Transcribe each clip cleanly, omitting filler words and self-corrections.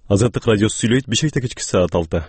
Азаттык радиосу сүйлөйт. Бишкекте кечки саат 6.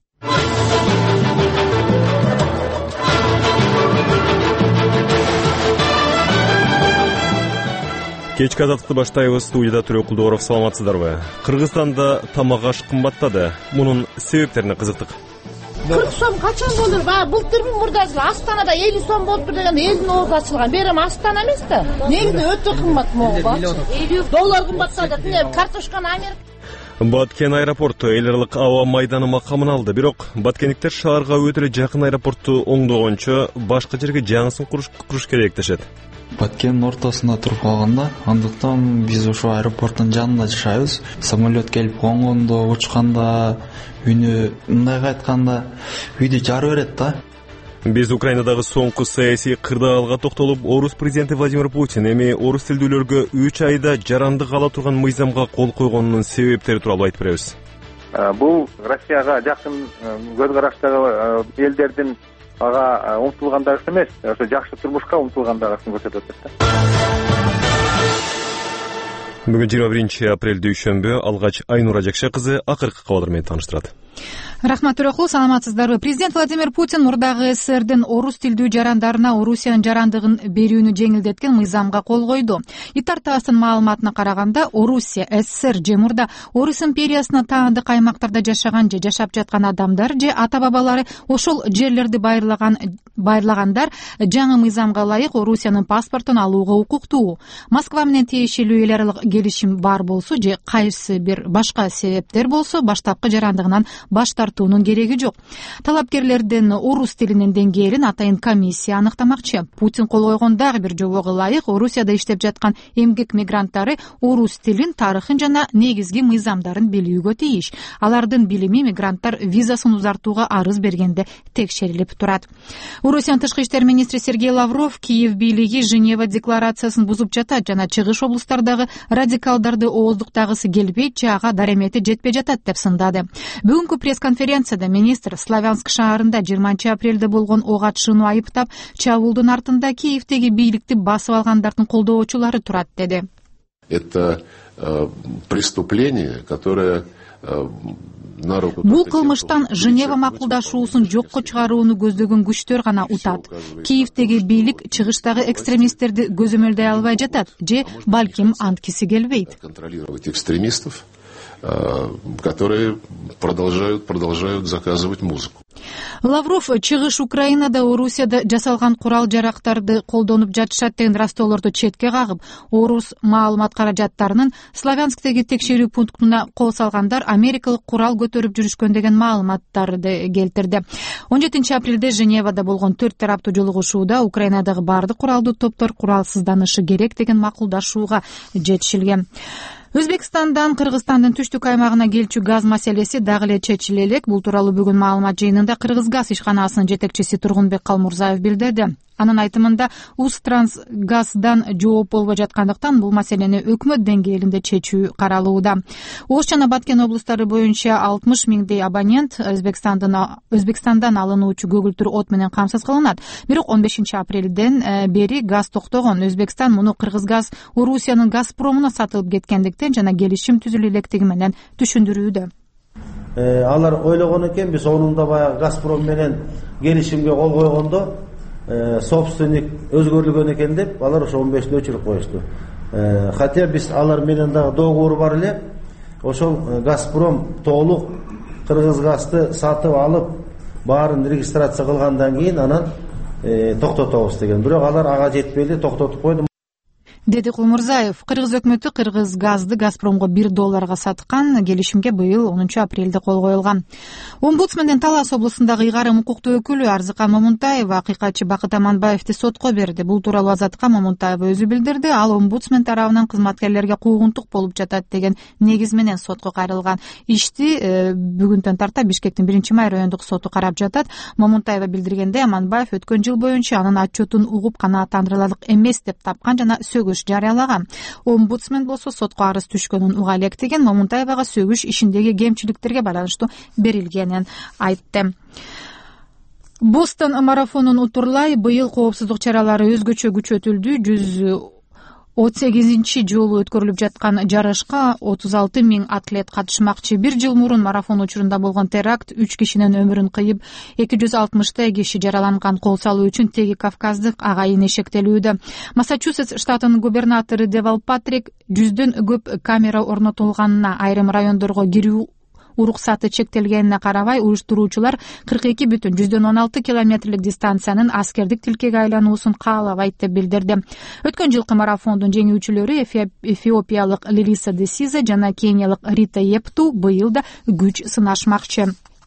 Кечки азаттыкты баштайбыз. Студияда Түрө Кулдуоров. Саламатсыздарбы? Кыргызстанда тамак аш кымбаттады. Мунун себептерине кызыктык. 40 сом качан болур? Былтырбы мурдасы Астанада 50 сом болуптур деген элдин оозу ачылган. Берем Астана эмес да. Негизи өтө кымбат могу. Доллар кымбаттады. Картошканы Америка. Баткен аэропорту эл аралык аба майданы макамын алды. Бирок баткендиктер шаарга өтө эле жакын аэропорту оңдогончо башка жерге жаңысын куруш керек дешет. Баткендин ортосунда туруп калганда, андыктан биз ошо аэропорттун жанында жашайбыз. Самолет келип конгондо, учканда, үйүнө мындайга айтканда үйдү жарып берет да. Биз Украинадагы соңку саясий кырдаалга токтолуп, орус президенти Владимир Путин эми орус тилдүүлөргө 3 айда жарандык ала турган мыйзамга кол койгонунун себептери тууралуу айтып беребиз. Бул Россияга жакын көз караштагы элдердин ага умтулгандыгы эмес, ошо жакшы турмушка умтулгандыгын көрсөтөт да. Бүгүн 21 апрель дүйшөмбү. Алгач Айнура Жакша кызы акыркы кабарлар менен тааныштырат. Рахмат Түрөкул, саламатсыздарбы? Президент Владимир Путин мурдагы СССРдин орус тилдүү жарандарына Орусиянын жарандыгын берүүнү жеңилдеткен мыйзамга кол койду. Итар ТАССтын маалыматына караганда, Орусия, СССР же мурда Орус империясына таандык аймактарда жашаган же жашап жаткан адамдар же ата-бабалары ошол жерлерди байырлагандар жаңы мыйзамга ылайык Орусиянын паспортун алууга укуктуу. Москва менен тиешелүү эл аралык келишим бар болсо же кайсы бир башка себептер болсо, баштапкы жарандыгынан баш тартуунун кереги жок. Талапкерлердин орус тилинин деңгээлин атайын комиссия аныктамакчы. Путин кол койгон дагы бир жобого ылайык Орусияда иштеп жаткан эмгек мигранттары орус тилин, тарыхын жана негизги мыйзамдарын билүүгө тийиш. Алардын билими мигранттар визасын узартууга арыз бергенде текшерилип турат. Орусиянын тышкы иштер министри Сергей Лавров Киев бийлиги Женева декларациясын бузуп жатат жана чыгыш облустардагы радикалдарды ооздуктагысы келбейт же ага даремети жетпей жатат деп сындады. Бүгүнкү пресс-конференцияда министр Славянск шаарында 20 апрелде болгон ок атышууну айыптап, чабуулдун артында Киевдеги бийликти басып алгандардын колдоочулары турат деди. Это преступление, которое Бул кылмыштан Женева макулдашуусун жокко чыгарууну көздөгөн күчтөр гана утат. Киевдеги бийлик чыгыштагы экстремисттерди көзөмөлдөй албай жатат же балким анткиси келбейт. Контролировать экстремистов, которые продолжают заказывать музыку. Лавров чыгыш Украинада Орусияда жасалган курал-жарактарды колдонуп жатышат деген растоолорду четке кагып, орус маалымат каражаттарынын Славянсктеги текшерүү пунктуна кол салгандар америкалык курал көтөрүп жүрүшкөн деген маалыматтарды келтирди. 17 апрелде Женевада болгон 4 тараптуу жолугушууда Украинадагы бардык куралдуу топтор куралсызданышы керек деген макулдашууга жетишилген. Өзбекстандан Кыргызстандын түштүк аймагына келчү газ маселеси дагы эле чечиле элек. Бул тууралуу бүгүн маалымат жыйынында Кыргызгаз ишканасынын жетекчиси Тургунбек Калмурзаев билдирди. Анын айтымында Узтрансгаздан жооп болбой жаткандыктан бул маселени өкмөт деңгээлинде чечүү каралууда. Ош жана Баткен облустары боюнча 60 миңдей абонент Өзбекстандан алынуучу көгүлтүр от менен камсыз кылынат. Бирок 15 апрелден бери газ токтогон. Өзбекстан муну Кыргызгаз Орусиянын Газпромуна сатылып кеткендиктен жана келишим түзүлө электиги менен түшүндүрүүдө. Алар ойлогон экен, биз онунда баягы Газпром менен келишимге кол койгондо собственник өзгөрүлгөн экен деп, алар ошо 15-тө өчүрүп коюшту. Хотя биз алар менен дагы договор бар эле. Ошол Газпром толук Кыргызгазды сатып алып, баарын регистрация кылгандан кийин анан токтотобуз деген. Бирок алар ага жетпей эле токтотуп койду. Деди Кулмурзаев. Кыргыз өкмөтү Кыргызгазды Газпромго $1 саткан. Келишимге быйыл 10 апрелде кол коюлган. Омбудсмендин Талас облусундагы ыйгарым укуктуу өкүлү Арзыка Момунтаева акыйкатчы Бакыт Аманбаевди сотко берди. Бул тууралуу Азатка Момунтаева өзү билдирди. Ал омбудсмен тарабынан кызматкерлерге куугунтук болуп жатат деген негиз менен сотко кайрылган. Ишти бүгүндөн тарта Бишкектин 1-май райондук соту карап жатат. Момунтаева билдиргенде, Аманбаев өткөн жыл боюнча анын отчетун угуп канааттандырыларлык эмес деп тапкан жана сөгүш жарыялаган. Омбудсмен болсо сотко арыз түшкөнүн уга элек деген Момунтаевага сөгүш ишиндеги кемчиликтерге байланыштуу берилгенин айтты. Бостон марафонун утурлай быйыл коопсуздук чаралары өзгөчө күчөтүлдү. 38 жолу өткөрүлүп жаткан жарышка 36 000 атлет катышмакчы. Бир жыл мурун марафон учурунда болгон теракт 3 кишинин өмүрүн кыйып, 260 киши жараланган. Кол салуу үчүн теги кавказдык агайын эшектелүүдө. Массачусетс штатынын губернатору Девал Патрик 100дөн көп камера орнотулганына, айрым райондорго кирүү уруксаты чектелгенине карабай, уюштуруучулар 42,16 километрлик дистанциянын аскердик тилкеге айлануусун каалабайт деп билдирди. Өткөн жылкы марафондун жеңүүчүлөрү эфиопиялык Лилиса Десиза жана кениялык Рита Епту быйыл да күч сынашмакчы.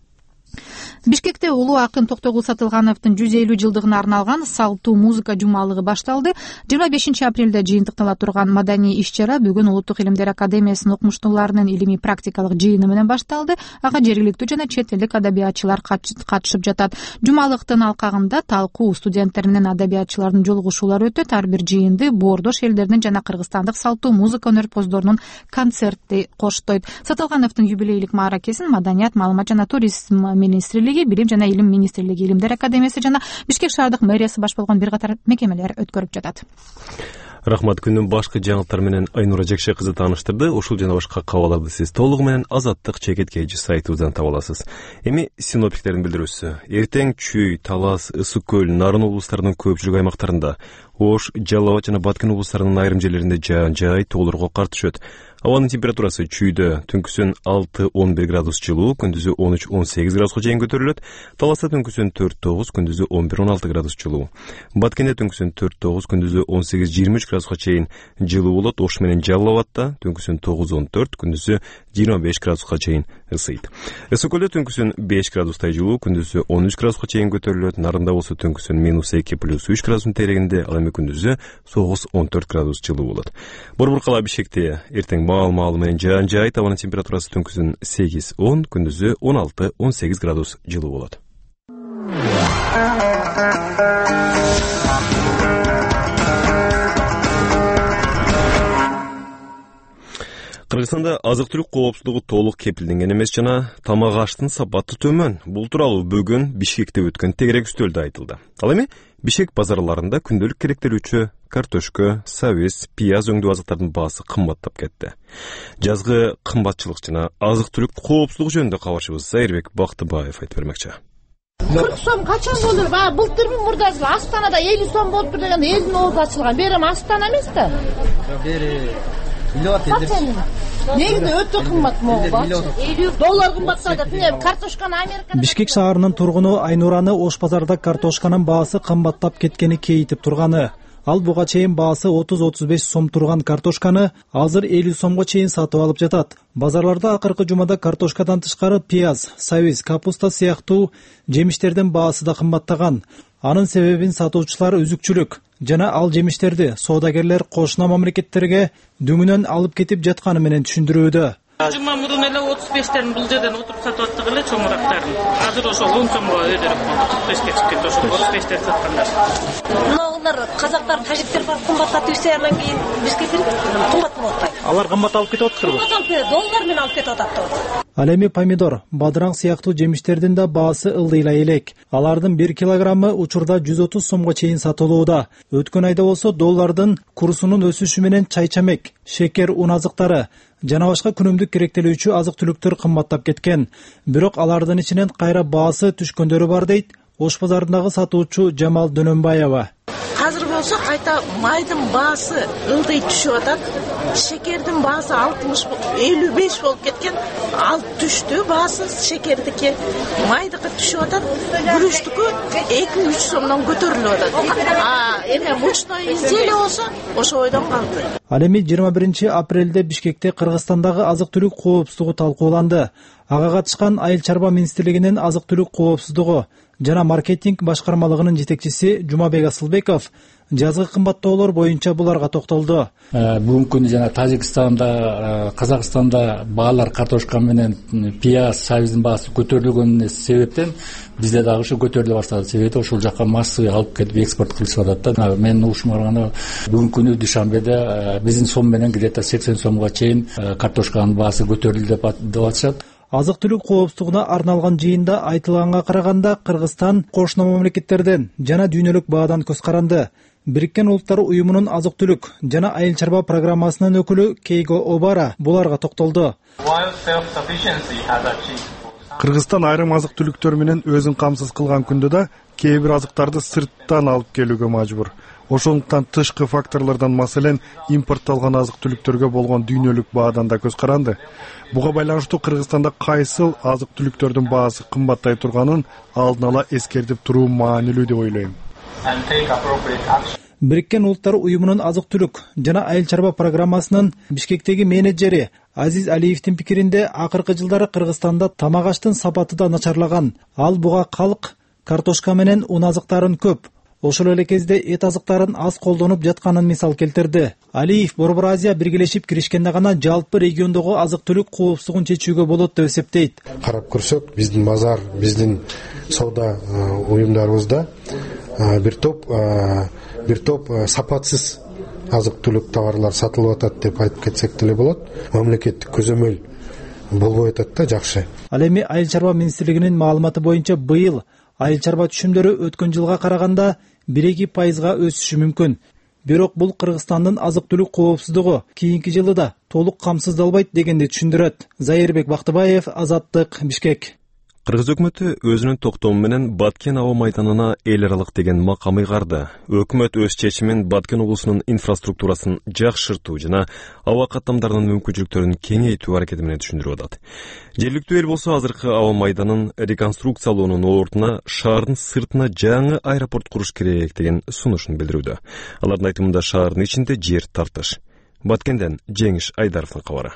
Бишкекте улуу акын Токтогул Сатылгановдун 150 жылдыгына арналган салттуу музыка жумалыгы башталды. 25 апрелде жыйынтыктала турган маданий иш-чара бүгүн Улуттук илимдер академиясынын окумуштууларынын илимий практикалык жыйыны менен башталды. Ага жергиликтүү жана чет элдик адабиятчылар катышып жатат. Жумалыктын алкагында талкуу, студенттер менен адабиятчылардын жолугушуулары өтөт. Ар бир жыйынды боордош элдердин жана кыргызстандык салттуу музыка өнөрпоздорунун концерти коштойт. Сатылгановдун юбилейлик мааракесин Маданият, маалымат жана туризм министрлиги, Билим жана илим министрлиги, Илимдер академиясы жана Бишкек шаардык мэриясы баш болгон бир катар мекемелер өткөрүп жатат. Рахмат. Күнүн башкы жаңылыктары менен Айнура Жекше кызы тааныштырды. Ушул жана башка кабарларды сиз толугу менен Азаттык чекет сайтыбыздан таба аласыз. Эми синоптиктердин билдирүүсү. Эртең Чүй, Талас, Ысык көл, Нарын облустарынын көпчүлүк аймактарында, Ош, Жалал Абад жана Баткен облустарынын айрым жерлеринде жаан-жай тоолорго кар түшөт. Абанын температурасы Чүйдө түнкүсүн 6-11 градус жылуу, күндүзү 13-18 градуска чейин көтөрүлөт. Таласта түнкүсүн 4-9, күндүзү 11-16 градус жылуу. Баткенде түнкүсүн 4-9, күндүзү 18-23 градуска чейин жылуу болот. Ош менен Жалал Абадта түнкүсүн 9-14, күндүзү 25 градуска чейин ысыйт. Ысык көлдө түнкүсүн 5 градустай жылуу, күндүзү 13 градуска чейин көтөрүлөт. Нарында болсо түнкүсүн -2+3 градустун терегинде, ал эми күндүзү 9-14 градус жылуу болот. Борбор кала Бишкекте эртең маал менен жаан-жай, табанын температурасы түнкүсүн 8-10, күндүзү 16-18 градус жылуу болот. Кыргызстанда азык-түлүк коопсуздугу толук кепилденген эмес жана тамак аштын сапаты төмөн. Бул тууралуу бүгүн Бишкекте өткөн тегерек үстөлдө айтылды. Ал эми Бишкек базарларында күндөлүк керектелүүчү картошка, сабиз, пияз өңдүү азыктардын баасы кымбаттап кетти. Жазгы кымбатчылык жана азык-түлүк коопсуздугу жөнүндө кабарчыбыз Зайырбек Бактыбаев айтып бермекчи. 40 сом качан болду? Былтыр мурда Астанада 50 сом болуптур деген элдин оозу ачылган. Бери Астана эмес да? Бери Негиде өтө кымбат могу. Доллар кымбаттады. Картошканы Америкада. Бишкек шаарынын тургуну Айнураны Ош базарда картошканын баасы кымбаттап кеткени кейитип турганы. Ал буга чейин баасы 30-35 сом турган картошканы азыр 50 сомго чейин сатып алып жатат. Базарларда акыркы жумада картошкадан тышкары пияз, сабиз, капуста сыяктуу жемиштердин баасы да кымбаттаган. Анын себебин сатуучулар үзүкчүлүк жана ал жемиштерди соодагерлер кошуна мамлекеттерге дөңүнөн алып кетип жатканы менен түшүндүрүүдө. Жума мурун эле 35тен бул жерден отуруп сатып аттык эле чоңурактарын. Азыр ошол 10 сомго өйдөрүп болду. 45ке чыгып кетти, ошол 35тен саткандар. Мыналар казактар, тажиктер бар кымбаттатып исеяндан кийин Бишкектер кымбат болуп атпайбы? Алар кымбат алып кетип атыптырбы? Доллар менен алып кетип атат. Ал эми помидор, бадыраң сыяктуу жемиштердин да баасы ылдыйла элек. Алардын 1 килограммы учурда 130 сомго чейин сатылууда. Өткөн айда болсо доллардын курсунун өсүшү менен чай-чамек, шекер, un азыктары жана башка күнүмдүк керектелүүчү азык-түлүктөр кымбаттап кеткен. Бирок алардын ичинен кайра баасы түшкөндөрү бар дейт Ош базарындагы сатуучу Жамал Дөнөнбаева. Азыр болсо кайта майдын баасы ылдый түшүп атат. Шекердин баасы 60-55 болуп кеткен. Ал түштү баасы шекердики. Майдыкы түшүп атат. Күрүчтүкү 2-3 сомдон көтөрүлүп атат. Эме мучной изделие болсо ошо ойдон калды. Ал эми 21 апрелде Бишкекте Кыргызстандагы азык-түлүк коопсуздугу талкууланды. Ага катышкан Айыл чарба министрлигинин азык-түлүк коопсуздугу жана маркетинг башкармалыгынын жетекчиси Жумабек Асылбеков жазгы кымбаттоолор боюнча буларга токтолду. Бүгүнкү күндө жана Тажикстанда, Казакстанда баалар картошка менен пияз, сабиздин баасы көтөрүлгөнүнө себептен бизде дагы ушу көтөрүлө баштады. Себеби ошол жака массовый алып кетип экспорт кылышып атат да. Менин угушума караганда бүгүнкү күнү Душанбеде биздин сом менен где-то 80 сомго чейин картошканын баасы көтөрүлдү деп атышат. Азык-түлүк коопсуздугуна арналган жыйында айтылганга караганда Кыргызстан кошуна мамлекеттерден жана дүйнөлүк баадан көз каранды. Бириккен Улуттар Уюмунун азык-түлүк жана айыл чарба программасынын өкүлү Кейго Обара буларга токтолду. Кыргызстан айрым азык-түлүктөр менен өзүн камсыз кылган күндө да кээ бир азыктарды сырттан алып келүүгө мажбур. Ошондуктан тышкы факторлордон, маселен, импортталган азык-түлүктөргө болгон дүйнөлүк баадан да көз каранды. Буга байланыштуу Кыргызстанда кайсыл азык-түлүктөрдүн баасы кымбаттай турганын алдын ала эскертип туруу маанилүү деп ойлойм. Бириккен Улуттар Уюмунун азык-түлүк жана айыл чарба программасынын Бишкектеги менеджери Азиз Алиевдин пикиринде, акыркы жылдары Кыргызстанда тамак аштын сапаты да начарлаган. Ал буга калк, картошка менен ун азыктарын көп, ошол эле кезде эт азыктарын аз колдонуп жатканын мисал келтирди. Алиев Борбор Азия биргелешип киришкенде гана жалпы региондогу азык-түлүк коопсуздугун чечүүгө болот деп эсептейт. Карап көрсөк, биздин базар, биздин соода уюмдарыбызда бир топ сапатсыз азык-түлүк товарлар сатылып атат деп айтып кетсек деле болот. Мамлекеттик көзөмөл болбой атат да, жакшы. Ал эми айыл чарба министрлигинин маалыматы боюнча быйыл айыл чарба түшүмдөрү өткөн жылга караганда 1-2% өсүшү мүмкүн. Бирок бул Кыргызстандын азык-түлүк коопсуздугу кийинки жылы да толук камсыздалбайт дегенди түшүндүрөт. Зайырбек Бактыбаев, Азаттык, Бишкек. Кыргыз өкмөтү өзүнүн токтому менен Баткен аба майданына эл аралык деген макам ыйгарды. Өкмөт өз чечимин Баткен облусунун инфраструктурасын жакшыртуу жана аба каттамдарынын мүмкүнчүлүктөрүн кеңейтүү аракети менен түшүндүрүп атат. Жергиликтүү эл болсо азыркы аба майданын реконструкциялоонун ордуна шаардын сыртына жаңы аэропорт куруш керек деген сунушун билдирүүдө. Алардын айтымында шаардын ичинде жер тартыш. Баткенден Жеңиш Айдаровдун кабары.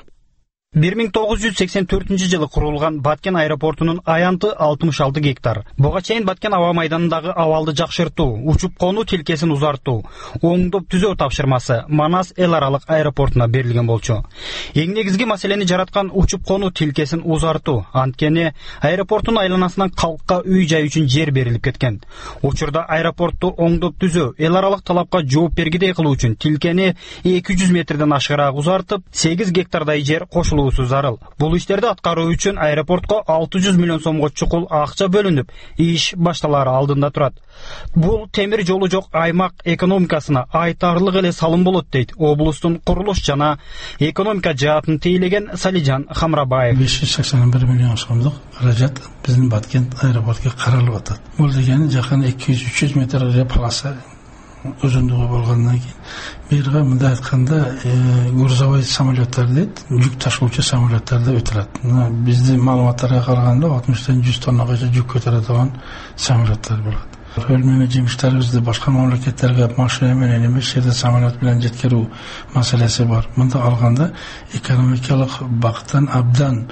1984 жылы курулган Баткен аэропортунун аянты 66 гектар. Буга чейин Баткен аба майданындагы абалды жакшыртуу, учуп конуу тилкесин узартуу, оңдоп түзөө тапшырмасы Манас эл аралык аэропортуна берилген болчу. Эң негизги маселени жараткан учуп конуу тилкесин узартуу, анткени аэропорттун айланасынан калкка үй-жай үчүн жер берилип кеткен. Учурда аэропортту оңдоп түзөө, эл аралык талапка жооп бергидей кылуу үчүн тилкени 200 метрден ашыгыраак узартып, 8 гектардай жер кошулуу зарыл. Бул иштерди аткаруу үчүн аэропортко 600 миллион сомго чукул акча бөлүнүп, иш башталары алдында турат. Бул темир жолу жок аймак экономикасына айтарлык эле салым болот дейт облустун курулуш жана экономика жаатын тейлеген Салижан Хамрабаев. 581 миллион сомдук каражат биздин Баткен аэропортко каралып атат. Бул дегени жакын 200-300 метр полоса өзүндүгү болгондон кийин бирге мындай айтканда грузовой самолеттер дейт, жүк ташуучу самолеттер да өтүрөт. Биздин маалыматтарга караганда 60-тан 100 тоннагача жүк көтөрө турган самолеттер болот. Өлмөнү жемиштерибизди башка мамлекеттерге машина менен эмес, жерде самолет менен жеткирүү маселеси бар. Мында алганда экономикалык бактан абдан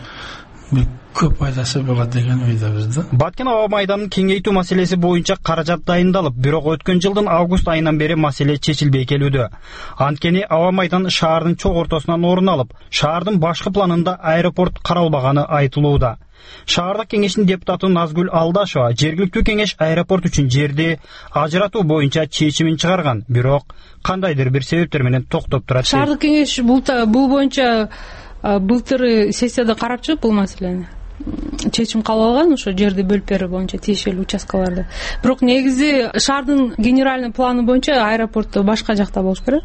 көп пайдасы болот деген ойдобуз. Баткен аба майданын кеңейтүү маселеси боюнча каражат дайындалып, бирок өткөн жылдын август айынан бери маселе чечилбей келүүдө. Анткени аба майдан шаардын чок ортосунан орун алып, шаардын башкы планында аэропорт каралбаганы айтылууда. Шаардык кеңештин депутаты Назгүл Алдашева жергиликтүү кеңеш аэропорт үчүн жерди ажыратуу боюнча чечимин чыгарган, бирок кандайдыр бир себептер менен токтоп турат. Шаардык кеңеш бул боюнча былтыр сессияда карап чыгып бул маселени чечим кабыл алган, ошо жерди бөлүп берүү боюнча тиешелүү участкаларды. Бирок негизи шаардын генеральный планы боюнча аэропорт башка жакта болуш керек.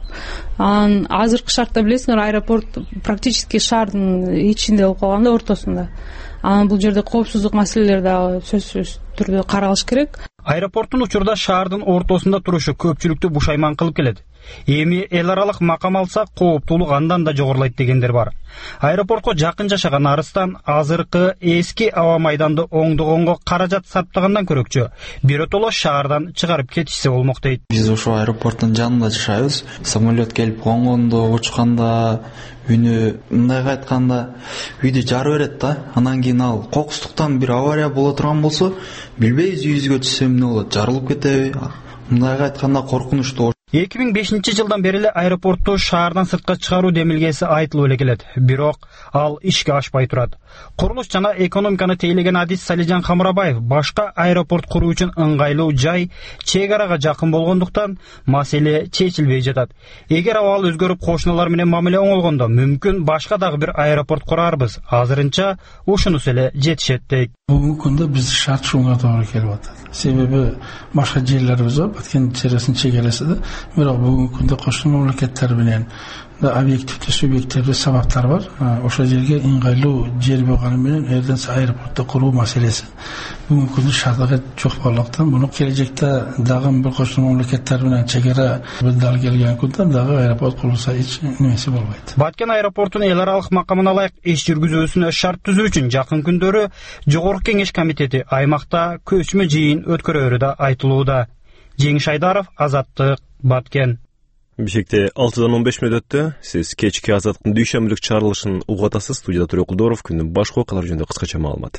Азыркы шартта билесиңер, аэропорт практически шаардын ичинде болуп калган да, ортосунда. Бул жерде коопсуздук маселелери дагы сөзсүз түрдө каралыш керек. Аэропорттун учурда шаардын ортосунда турушу көпчүлүктү бушайман кылып келет. Эми эл аралык макам алса кооптуулук андан да жогорулайт дегендер бар. Аэропортко жакын жашаган арыстан азыркы эски аба майданды оңдогонго каражат сарптагандан көрөкчү биротоло шаардан чыгарып кетишсе болмок дейт. Биз ошо аэропорттун жанында жашайбыз. Самолет келип конгондо, учканда үйүнө мындайга айтканда үйдү жарып берет да. Анан кийин ал кокустуктан бир авария боло турган болсо, билбейбиз үйүбүзгө түшсө эмне болот, жарылып кетеби? Мындайга айтканда коркунучтуу. 2005 жылдан бери эле аэропортту шаардан сыртка чыгаруу демилгеси айтылып эле келет, бирок ал ишке ашпай турат. Курулуш жана экономиканы тейлеген адис Салижан Хамрабаев башка аэропорт куруу үчүн ыңгайлуу жай чек арага жакын болгондуктан маселе чечилбей жатат. Эгер абал өзгөрүп кошуналар менен мамиле оңолгондо мүмкүн башка дагы бир аэропорт курарбыз. Азырынча ушунусу эле жетишет дейт. Бүгүнкү күндө биз шарт ушунга туура келип атат. Себеби башка жерлерибиз бар, Баткен чегересинде бирок бүгүнкү күндө кошмо мамлекеттер менен объективдүү субъективдүү сабактар бар. Ошол жерге ыңгайлуу жер болгону менен эрден аэропортто куруу маселеси бүгүнкү күндө шарттар жок болгондуктан муну келечекте дагы бир кошмо мамлекеттер менен чек дал келген күндө дагы аэропорт курулса эч немеси болбойт. Баткен аэропортунун эл аралык макамына ылайык иш жүргүзүүсүнө шарт түзүү үчүн жакын күндөрү Жогорку Кеңеш комитети аймакта көчмө жыйын өткөрөөрү да айтылууда. Жеңиш Айдаров, Азаттык, Баткен. Бишкекте 6:15 өттү. Сиз кечки Азаттыктын дүйшөмбүлүк чыгарылышын угуп атасыз. Студияда Төрөк Кулдоров, күндүн башкы окуялары жөнүндө кыскача маалымат.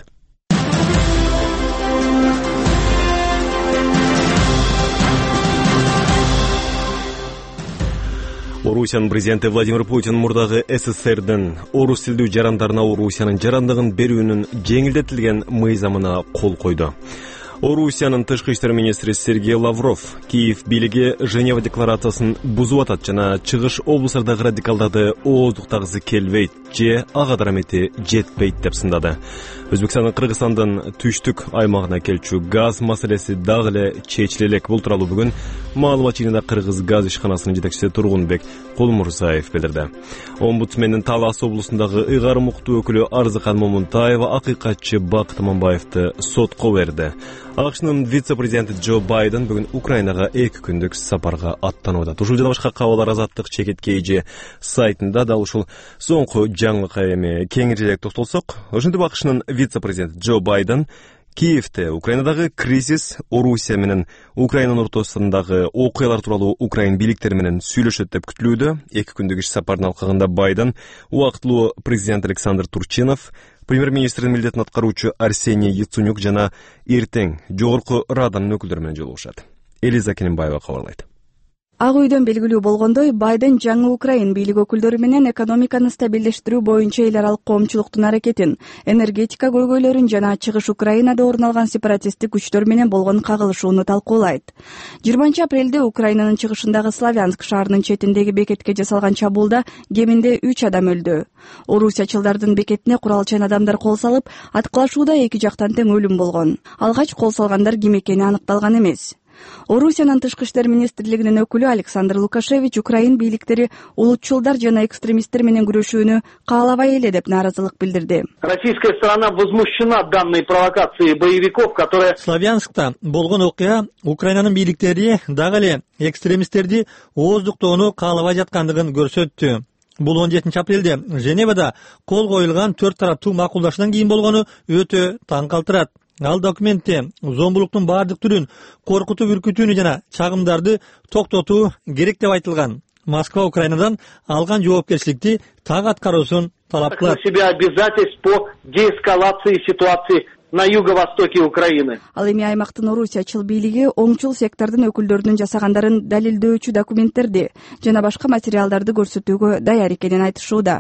Орусиянын президенти Владимир Путин мурдагы СССРдин орус тилдүү жарандарына Орусиянын жарандыгын берүүнүн жеңилдетилген мыйзамына кол койду. Орусиянын тышкы иштер министри Сергей Лавров Киев бийлиги Женева декларациясын бузуп атат жана чыгыш облустардагы радикалдарды ооздуктагысы келбейт же ага дарамети жетпейт деп сындады. Өзбекстандын Кыргызстандын түштүк аймагына келчү газ маселеси дагы эле чечиле элек. Бул тууралуу бүгүн маалымат жыйынында Кыргыз газ ишканасынын жетекчиси Тургунбек Кулмурзаев билдирди. Омбудсмендин Талас облусундагы ыйгарым укуктуу өкүлү Арзыкан Момунтаева акыйкатчы Бакыт Аманбаевди сотко берди. АКШнын вице-президенти Джо Байден бүгүн Украинага 2 күндүк сапарга аттанууда. Ушул жана башка кабарлар Азаттык чекет сайтында да ушул соңку жаңылыкка эми кеңирээк токтолсок, ошентип АКШнын вице-президенти Джо Байден Киевте Украинадагы кризис, Орусия менен Украинанын ортосундагы окуялар тууралуу Украин бийликтери менен сүйлөшөт деп күтүлүүдө. 2 күндүк иш сапарына алкагында Байден убактылуу президент Александр Турчинов, премьер-министрдин милдетин аткаруучу Арсений Яценюк жана эртең Жогорку Раданын өкүлдөрү менен жолугушат. Элиза Кененбаева кабарлайт. Ак үйдөн белгилүү болгондой, Байден жаңы Украин бийлик өкүлдөрү менен экономиканы стабилдештирүү боюнча эл аралык коомчулуктун аракетин, энергетика көйгөйлөрүн жана чыгыш Украинада орун алган сепаратисттик күчтөр менен болгон кагылышууну талкуулайт. 20-апрелде Украинанын чыгышындагы Славянск шаарынын четиндеги бекетке жасалган чабуулда кеминде 3 адам өлдү. Орусиячылдардын бекетине куралчан адамдар кол салып, аткылашууда 2 жактан тең өлүм болгон. Алгач кол салгандар ким экени аныкталган эмес. Орусиянын тышкы иштер министрлигинин өкүлү Александр Лукашевич Украин бийликтери улутчулдар жана экстремисттер менен күрөшүүнү каалабай эле деп нааразылык билдирди. Российская сторона возмущена данной провокацией боевиков, которые Славянскта болгон окуя Украинанын бийликтери дагы эле экстремисттерди ооздуктоону каалабай жаткандыгын көрсөттү. Бул 17 апрелде Женевада кол коюлган 4 тараптуу макулдашуудан кийин болгону өтө таң калтырат. Ал документте зомбулуктун баардык түрүн коркутуп үркүтүүнү жана чагымдарды токтотуу керек деп айтылган. Москва Украинадан алган жоопкерчиликти так аткаруусун талап кылат. Себя обязательств по деэскалации ситуации на юго-востоке Украины. Ал эми аймактын Орусиячыл бийлиги оңчул сектордун өкүлдөрүнүн жасагандарын далилдөөчү документтерди жана башка материалдарды көрсөтүүгө даяр экенин айтышууда.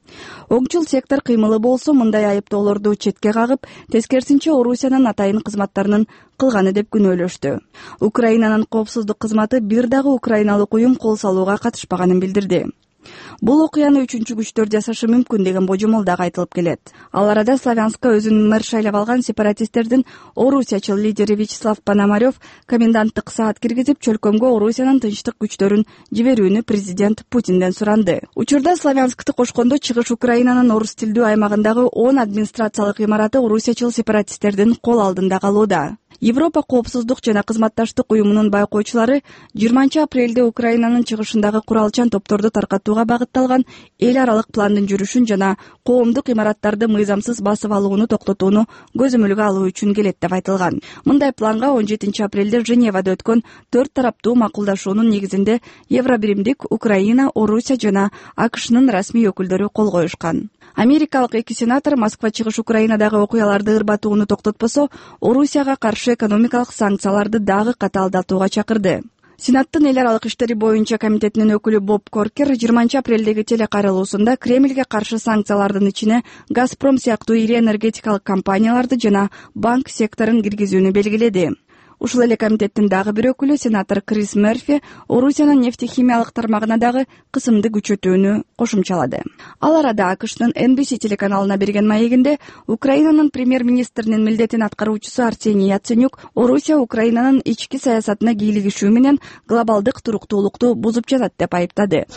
Оңчул сектор кыймылы болсо мындай айыптоолорду четке кагып, тескерисинче Орусиянын атайын кызматтарынын кылганы деп күнөөлөштү. Украинанын коопсуздук кызматы бир дагы украиналык уюм кол салууга катышпаганын билдирди. Бул окуяны 3-күчтөр жасашы мүмкүн деген божомол дагы айтылып келет. Ал арада Славянска өзүн мэр шайлап алган сепаратисттердин Орусиячыл лидери Вячеслав Пономарев коменданттык саат киргизип, чөлкөмгө Орусиянын тынчтык күчтөрүн жиберүүнү президент Путинден суранды. Учурда Славянскты кошкондо чыгыш Украинанын орус тилдүү аймагындагы 10 администрациялык имараты Орусиячыл сепаратисттердин кол алдында калууда. Европа коопсуздук жана кызматташтык уюмунун байкоочулары 20 апрелде Украинанын чыгышындагы куралчан топторду таркатууга багытталган эл аралык пландын жүрүшүн жана коомдук имараттарды мыйзамсыз басып алууну токтотууну көзөмөлгө алуу үчүн келет деп айтылган. Мындай планга 17 апрелде Женевада өткөн 4 тараптуу макулдашуунун негизинде Евробиримдик, Украина, Орусия жана АКШнын расмий өкүлдөрү кол коюшкан. Америкалык 2 сенатор Москва чыгыш Украинадагы окуяларды ырбатууну токтотпосо, Орусияга каршы экономикалык санкцияларды дагы катаалдатууга чакырды. Сенаттын эл аралык иштери боюнча комитетинин өкүлү Боб Коркер 20 апрелдеги телекайрылуусунда Кремльге каршы санкциялардын ичине Газпром сыяктуу ири энергетикалык компанияларды жана банк секторун киргизүүнү белгиледи. Ушул эле комитеттин дагы бир өкүлү сенатор Крис Мерфи Орусиянын нефтехимиялык тармагына дагы кысымды күчөтүүнү кошумчалады. Ал арада АКШнын NBC телеканалына берген маегинде Украинанын премьер-министринин милдетин аткаруучусу Арсений Яценюк Орусия Украинанын ички саясатына кийлигишүү менен глобалдык туруктуулукту бузуп жатат деп айыптады.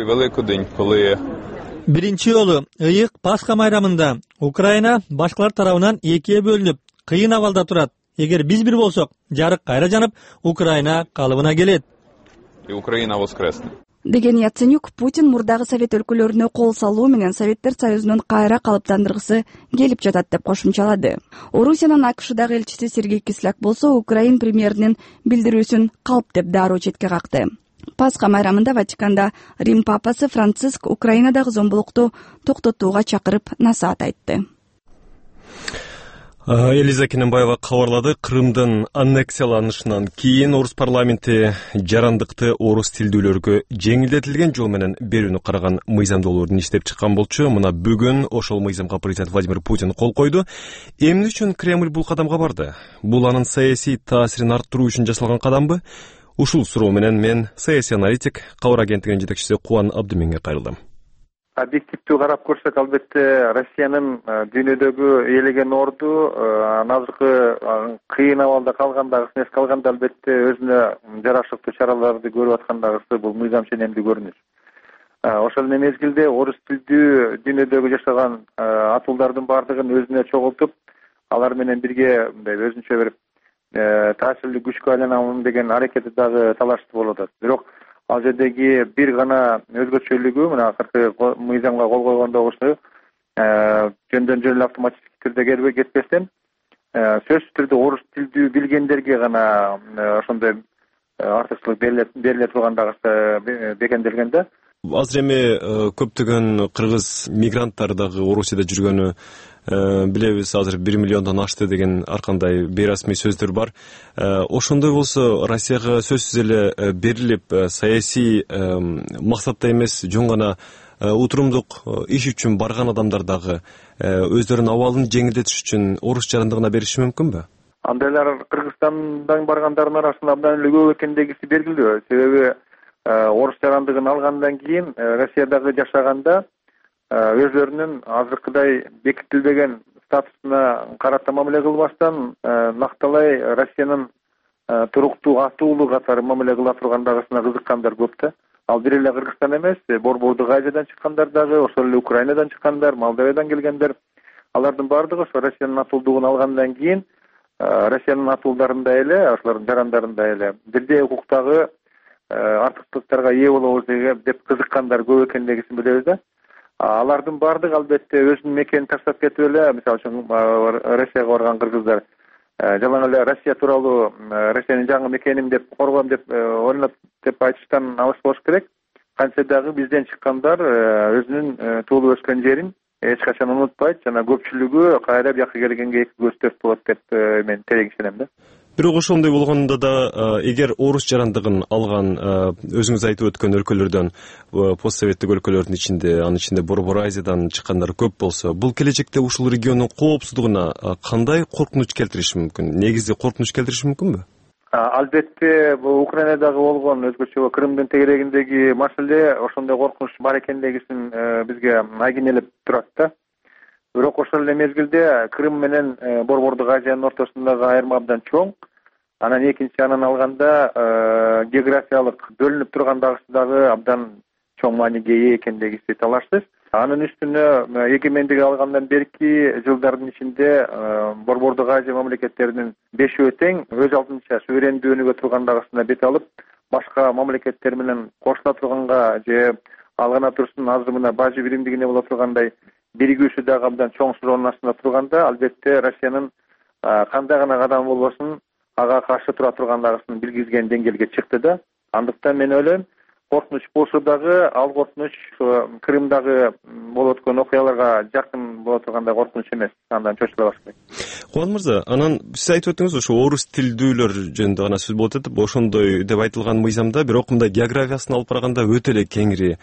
Биринчи жолу ыйык Пасха майрамында Украина башкалар тарабынан экиге бөлүнүп, кыйын абалда турат. Эгер биз бир болсок, жарык кайра жанып, Украина калыбына келет. Украина воскресне. Деген Яценюк Путин мурдагы совет өлкөлөрүнө кол салуу менен Советтер Союзунун кайра калыптандыргысы келип жатат деп кошумчалады. Орусиянын АКШдагы элчиси Сергей Кисляк болсо Украин премьеринин билдирүүсүн калп деп дароо четке какты. Пасха майрамында Ватиканда Рим папасы Франциск Украинадагы зомбулукту токтотууга чакырып насаат айтты. Элиза Кененбаева кабарлады, Крымдын аннексияланышынан кийин орус парламенти жарандыкты орус тилдүүлөргө жеңилдетилген жол менен берүүнү караган мыйзам долбоорун иштеп чыккан болчу. Мына бүгүн ошол мыйзамга президент Владимир Путин кол койду. Эмне үчүн Кремль бул кадамга барды? Бул анын саясий таасирин арттыруу үчүн жасалган кадамбы? Ушул суроо менен мен саясий аналитик Кабар агенттигинин жетекчиси Кубан Абдыминге кайрылдым. Объективдүү карап көрсөк, албетте Россиянын дүйнөдөгү ээлеген орду азыркы кыйын абалда калгандагысын эске алганда албетте өзүнө жарашыктуу чараларды көрүп аткандагысы бул мыйзам ченемдүү көрүнүш. Ошол эле мезгилде орус тилдүү дүйнөдөгү жашаган атуулдардын баардыгын өзүнө чогултуп, алар менен бирге өзүнчө бир таасирлүү күчкө айланамын деген аракети дагы талаштуу болуп атат. Бирок ал жердеги бир гана өзгөчөлүгү мына акыркы мыйзамга кол койгондо ошо жөндөн жөн эле автоматический түрдө кетпестен сөзсүз түрдө орус тилдүү билгендерге гана ошондой артыкчылык бериле тургандагы бекемделген да. Азыр эми көптөгөн кыргыз мигранттар дагы Орусияда жүргөнү билебиз. Азыр 1 миллиондон ашты деген ар кандай бейрасмий сөздөр бар. Ошондой болсо Россияга сөзсүз эле берилип саясий максатта эмес, жөн гана утурумдук иш үчүн барган адамдар дагы өздөрүнүн абалын жеңилдетиш үчүн орус жарандыгына бериши мүмкүнбү? Андайлар Кыргызстандан баргандардын арасында абдан эле көп экендигиси белгилүү. Себеби орус жарандыгын алгандан кийин Россиядагы жашаганда өзлөрүнүн азыркыдай бекитилбеген статусуна карата мамиле кылбастан накталай Россиянын туруктуу атуулу катары мамиле кыла тургандагысына кызыккандар көп да. Ал бир эле Кыргызстан эмес, Борбордук Азиядан чыккандар дагы, ошол эле Украинадан чыккандар, Молдовиядан келгендер, алардын баардыгы ошо Россиянын атуулдугун алгандан кийин Россиянын атуулдарында эле, ошолордун жарандарында эле бирдей укуктагы артыкчылыктарга ээ болобуз деп кызыккандар көп экендигин билебиз да. Алардын баардыгы албетте өзүнүн мекенин таштап кетип эле, мисалы үчүн Россияга барган кыргыздар жалаң эле Россия тууралуу Россиянын жаңы мекеним деп коргоом деп ойлоп деп айтыштан алыс болуш керек. Кантсе дагы бизден чыккандар өзүнүн туулуп өскөн жерин эч качан унутпайт жана көпчүлүгү кайра бияка келгенге эки көз төрт болот деп мен терең ишенем да. Бирок ошондой болгондо да эгер орус жарандыгын алган өзүңүз айтып өткөн өлкөлөрдөн, постсоветтик өлкөлөрдүн ичинде, анын ичинде Борбор Азиядан чыккандар көп болсо, бул келечекте ушул региондун коопсуздугуна кандай коркунуч келтириши мүмкүн? Негизи коркунуч келтириши мүмкүнбү? Албетте бул Украинадагы болгон өзгөчө Крымдын тегерегиндеги маселе ошондой коркунуч бар экендигин бизге айгинелеп турат да. Бирок ошол эле мезгилде Крым менен Борбордук Азиянын ортосундагы айырма абдан чоң. Анан экинчи анан алганда географиялык бөлүнүп тургандагысы дагы абдан чоң мааниге ээ экендигиси талашсыз. Анын үстүнө эгемендик алгандан берки жылдардын ичинде Борбордук Азия мамлекеттеринин 5-өө тең өз алдынча суверендүүлүгү тургандагысына бет алып, башка мамлекеттер менен кошула турганга же ал гана турсун азыр мына бажы биримдигине боло тургандай биригүүсү дагы абдан чоң суроонун астында турганда, албетте Россиянын кандай гана кадам болбосун ага каршы тура тургандагысын билгизген деңгээлге чыкты да. Андыктан мен ойлойм, коркунуч болсо дагы ал коркунуч Крымдагы болуп өткөн окуяларга жакын боло тургандай коркунуч эмес. Андан чочулабаш керек. Кубан мырза, анан сиз айтып өттүңүз, ошо орус тилдүүлөр жөнүндө гана сөз болуп атат. Ошондой деп айтылган мыйзамда бирок мындай географиясын алып караганда өтө эле кеңири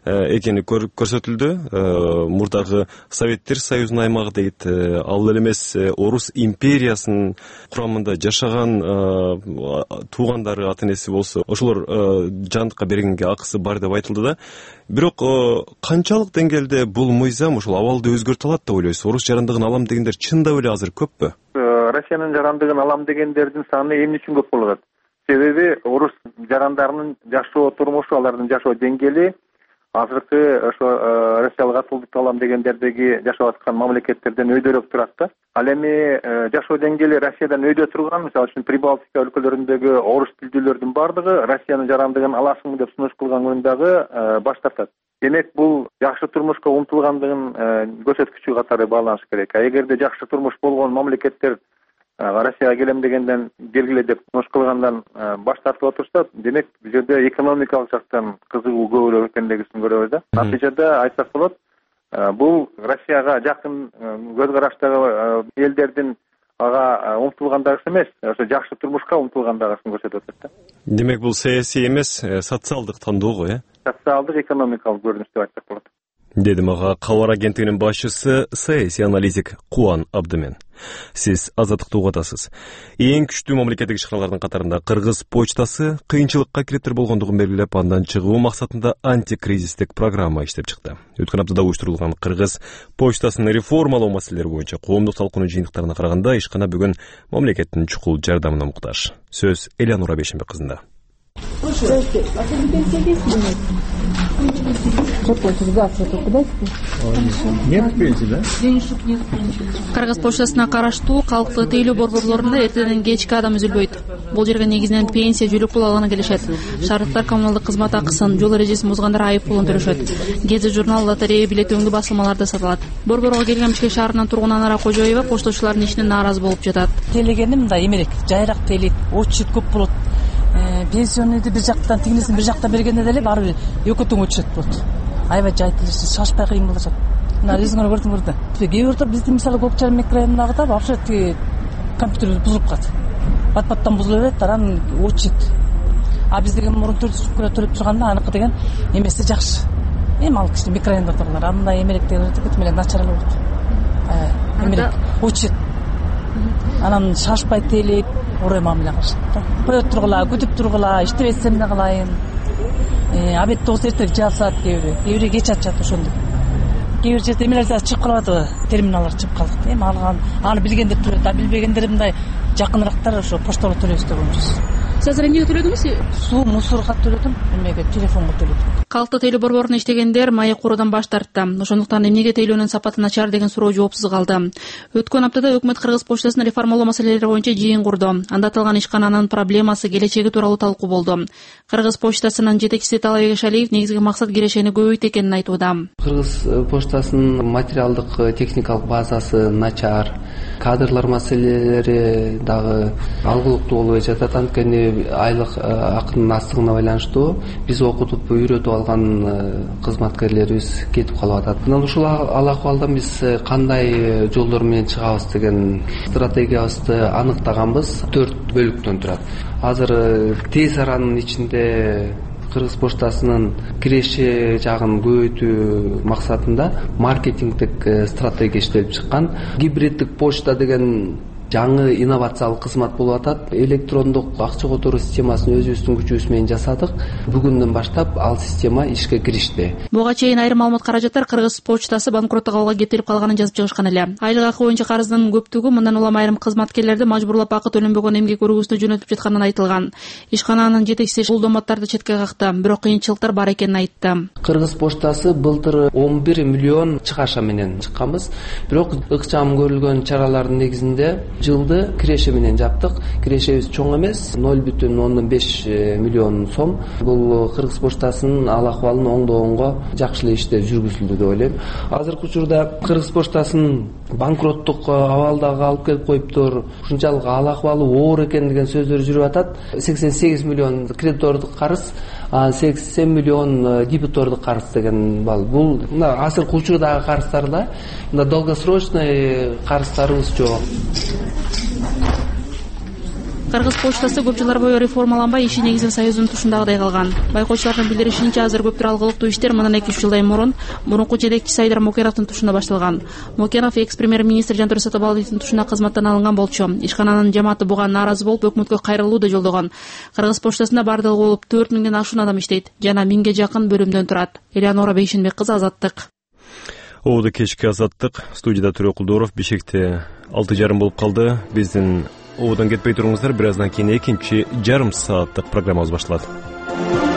экени көрсөтүлдү. Мурдагы Советтер Союзунун аймагы дейт, ал эле эмес Орус империясынын курамында жашаган туугандары, ата энеси болсо ошолор жандыкка бергенге акысы бар деп айтылды да. Бирок канчалык деңгээлде бул мыйзам ошол абалды өзгөртө алат деп ойлойсуз? Орус жарандыгын алам дегендер чындап эле азыр көппү? Россиянын жарандыгын алам дегендердин саны эмне үчүн көп болуп атат? Себеби орус жарандарынын жашоо турмушу, алардын жашоо деңгээли азыркы ошо Россиялык атуулдук алам дегендердеги жашап аткан мамлекеттерден өйдөрөөк турат да. Ал эми жашоо деңгээли Россиядан өйдө турган, мисалы үчүн Прибалтика өлкөлөрүндөгү орус тилдүүлөрдүн бардыгы Россиянын жарандыгын аласың деп сунуш кылган күндөгү баш тартат. Демек бул жакшы турмушка умтулгандыгын көрсөткүчү катары бааланыш керек. Эгерде жакшы турмуш болгон мамлекеттер Россияга келем дегенден келгиле деп сунуш кылгандан баш тартып отурса, демек бул жерде экономикалык жактан кызыгуу көбүрөөк экендигин көрөбүз да. Натыйжада айтсак болот, бул Россияга жакын көз караштагы элдердин ага умтулгандагысы эмес, ошо жакшы турмушка умтулгандагысын көрсөтүп атат да. Демек бул саясий эмес, социалдык тандоо го, социалдык экономикалык көрүнүш деп айтсак болот. Деди мага Кабар агенттигинин башчысы, саясий аналитик Кубан Абдымен. Сиз Азаттыкты угуп атасыз. Эң күчтүү мамлекеттик ишканалардын катарында Кыргыз почтасы кыйынчылыкка кириптир болгондугун белгилеп, андан чыгуу максатында антикризистик программа иштеп чыкты. Өткөн аптада уюштурулган Кыргыз почтасын реформалоо маселелери боюнча коомдук талкуунун жыйынтыктарына караганда ишкана бүгүн мамлекеттин чукул жардамына муктаж. Сөз Элеонора Бешенбек кызында. Нет пенсии, да? Кыргыз почтасына караштуу калктык тейлөө борборлорунда эртеден кечке адам үзүлбөйт. Бул жерге негизинен пенсия, жөлөк пул алганы келишет. Шарттар, коммуналдык кызмат акысын, жол эрежесин бузгандар айып пулун төлөшөт. Гезит, журнал, лотерея, билет өңдүү басылмаларда сатылат. Борборго келген Бишкек шаарынын тургуну Анара Кожоева пошточулардын ишине нааразы болуп жатат. Телегени мындай эмерек, жайрак тейлейт, очередь көп болот. Пенсионныйды бир жактан, тигинисин бир жактан бергенде деле баары бир экөө тең очередь болот. Аябай жайтылышты, шашпай кыйын болушат. Мына өзүңөр көрдүңөр да. Кээ бирде биздин мисалы Көкчарым микрорайонундагы да вообще компьютер бузулуп калат. Бат-баттан бузула берет, анан очередь. А биздеги мурун 400 күнө төлөп турганда аныкы деген эмеси жакшы. Эми ал кичине микрорайондо турган, андай эмелектер кетип эле начар болот. Эмелек очередь. Анан шашпай тейлейт, орой мамиле кылышат да. Коёп тургула, күтүп тургула, иштебесем эмне кылайын? Абет 9 эртең жалсат кээ кеч ачат ошондой. Кээ бир жерде эмелер чыгып калат, терминалдар чыгып калды. Эми аны билгендер төлөйт, а билбегендер мындай жакыныраактар ошо поштага төлөйбүз деп ойлойбуз. Сиз азыр эмнеге төлөдүңүз? Суу, мусорго төлөдүм, эмеге телефонго төлөдүм. Калктык тейлөө борборунда иштегендер маек куруудан баш тартты. Ошондуктан эмнеге тейлөөнүн сапаты начар деген суроо жоопсуз калды. Өткөн аптада өкмөт Кыргыз почтасын реформалоо маселелери боюнча жыйын курду. Анда аталган ишкананын проблемасы, келечеги тууралуу талкуу болду. Кыргыз почтасынын жетекчиси Талайбек Шалиев негизги максат кирешени көбөйт экенин айтууда. Кыргыз почтасынын материалдык техникалык базасы начар, кадрлар маселелери дагы алгылыктуу болбой жатат. Анткени айлык акынын астыгына байланыштуу биз окутуп үйрөтүп алган кызматкерлерибиз кетип калып атат. Мына ушул ал акыбалдан биз кандай жолдор менен чыгабыз деген стратегиябызды аныктаганбыз. 4 бөлүктөн турат. Азыр тез аранын ичинде Кыргыз почтасынын киреше жагын көбөйтүү максатында маркетингдик стратегия иштелип чыккан. Гибриддик почта деген жаңы инновациялык кызмат болуп атат. Электрондук акча которуу системасын өзүбүздүн күчүбүз менен жасадык. Бүгүндөн баштап ал система ишке киришти. Буга чейин айрым маалымат каражаттар Кыргыз почтасы банкроттук абалга кетирип калганын жазып чыгышкан эле. Айлык акы боюнча карыздын көптүгү мындан улам айрым кызматкерлерди мажбурлап акы төлөнбөгөн эмгек өргүүсүнө жөнөтүп жатканын айтылган. Ишкананын жетекчиси бул доматтарды четке какты, бирок кыйынчылыктар бар экенин айтты. Кыргыз почтасы былтыр 11 миллион чыгаша менен чыкканбыз. Бирок ыкчам көрүлгөн чаралардын негизинде жылды киреше менен жаптык. Кирешебиз чоң эмес, 0,5 миллион сом. Бул Кыргыз почтасынын ал акыбалын оңдогонго жакшы эле иштер жүргүзүлдү деп ойлойм. Азыркы учурда Кыргыз почтасынын банкроттук абалдагы алып келип коюптур. Ушунчалык ал акыбалы оор экен деген сөздөр жүрүп атат. 88 миллион кредитордук карыз, 80 миллион дебитордук карыз деген бал. Бул азыркы учурдагы карыздарда долгосрочный карыздарыбыз жок. Кыргыз почтасы көп жылдар бою реформаланбай, иши негизинен Союздун тушундагыдай калган. Байкоочулардын билдиришинче, азыр көптөр алгылыктуу иштер мындан 2-3 жылдай мурун мурунку жетекчиси Айдар Мокеновдун тушунда башталган. Мокенов экс-премьер-министр Жантөре Сатыбалдиевдин тушуна кызматтан алынган болчу. Ишкананын жамааты буга нааразы болуп, өкмөткө кайрылуу да жолдогон. Кыргыз почтасында бардыгы болуп 4000ден ашуун адам иштейт жана 1000ге жакын бөлүмдөн турат. Элеонора Бейшенбек кызы, Азаттык. Оуда кечки Азаттык, студияда Төрө Кулдуров. Бишкекте 6:30 болуп калды. Биздин Оудан кетпей туруңуздар, бир аздан кийин экинчи жарым сааттык программабыз башталат.